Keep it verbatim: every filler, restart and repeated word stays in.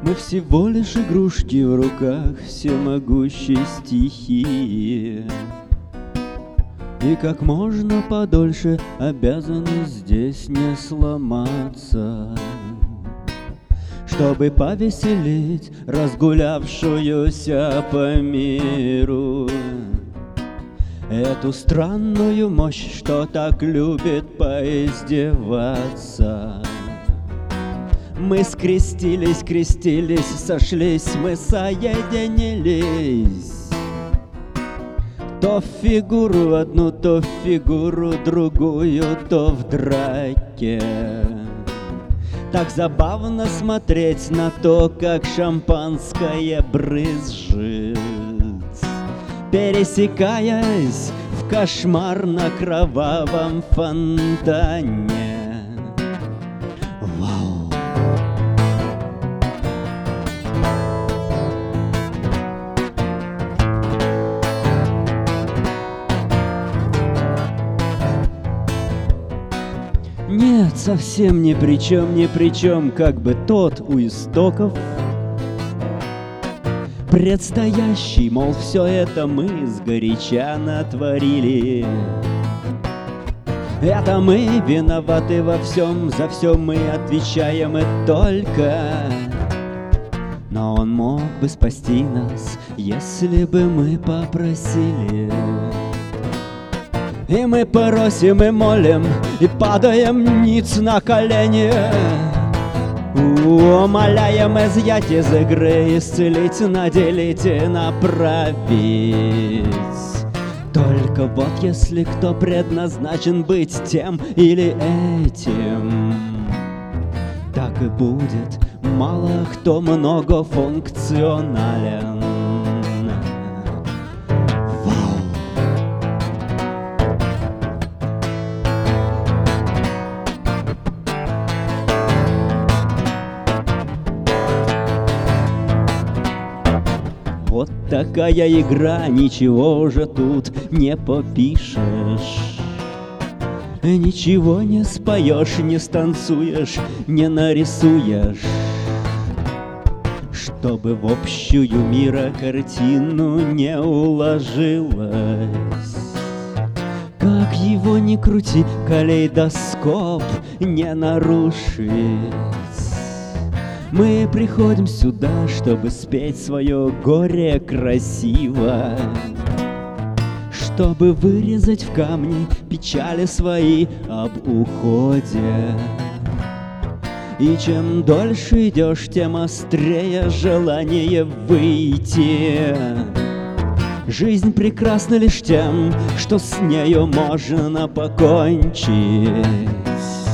Мы всего лишь игрушки в руках всемогущей стихии, и как можно подольше обязаны здесь не сломаться, чтобы повеселить разгулявшуюся по миру эту странную мощь, что так любит поиздеваться. Мы скрестились, крестились, сошлись, мы соединились. То в фигуру одну, то в фигуру другую, то в драке. Так забавно смотреть на то, как шампанское брызжет, пересекаясь в кошмарно-кровавом фонтане. Вау! Нет, совсем ни при чем, ни при чем, как бы тот у истоков, предстоящий, мол, все это мы сгоряча натворили. Это мы виноваты во всем, за все мы отвечаем и только. Но он мог бы спасти нас, если бы мы попросили. И мы просим и молим, и падаем ниц на колени, умоляем изъять из игры, исцелить, наделить и направить. Только вот если кто предназначен быть тем или этим, так и будет, мало кто многофункционален. Вот такая игра, ничего уже тут не попишешь. Ничего не споешь, не станцуешь, не нарисуешь, чтобы в общую мира картину не уложилась. Как его ни крути, калейдоскоп не нарушить. Мы приходим сюда, чтобы спеть свое горе красиво, чтобы вырезать в камне печали свои об уходе. И чем дольше идешь, тем острее желание выйти. Жизнь прекрасна лишь тем, что с нею можно покончить.